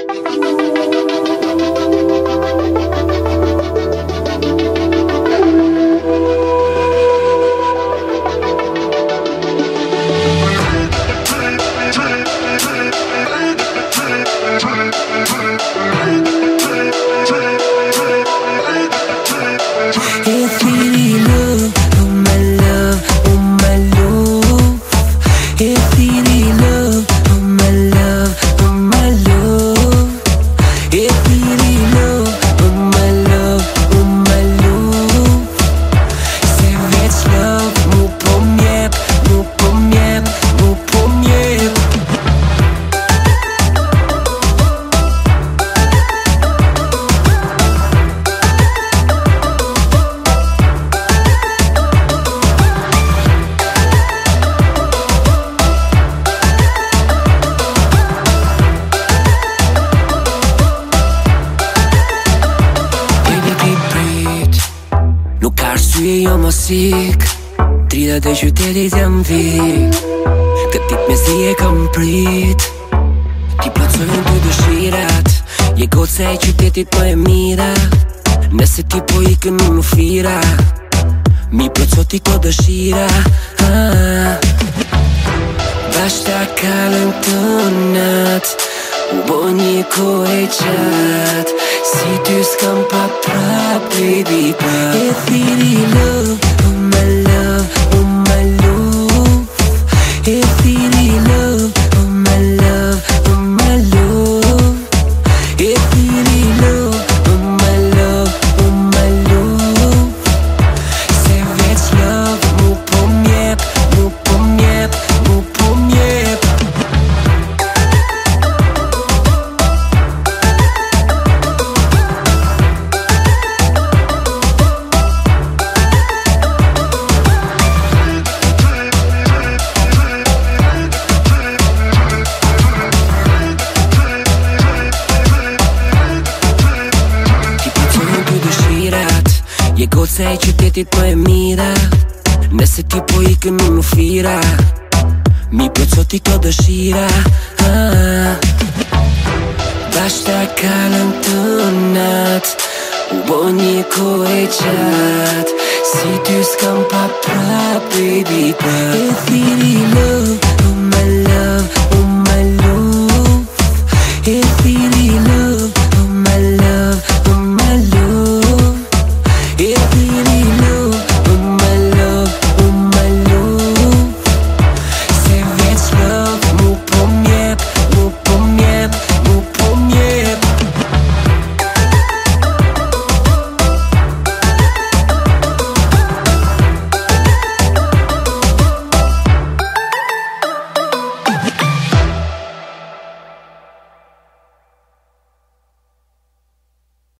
Jo mos ik 30 e qytetit jam vik Këtë dit me zi e kam prit Ti plotësojnë të dëshirat Je goca e qytetit më e mira Nëse ti po ikën në fira Mi plotëso ti ko dëshira Bashta kalën të nat U bo një kohë e qat Si ty s'kam pa prap, baby, prap E thiri love, oh my love, oh my love E thiri love, oh my love, oh my love E thiri love, oh my love, oh my love Se veç love, mu po mjep, mu po mjep, mu po mjep Je goca e qytetit më e mira Nëse ti po ikën në fira Mi plotëso ti ko dëshira Bashta kalën të nat U bo një kohë e qat Si ty s'kam pa prap, baby, prap E thiri love, oh my love, oh my love E thiri love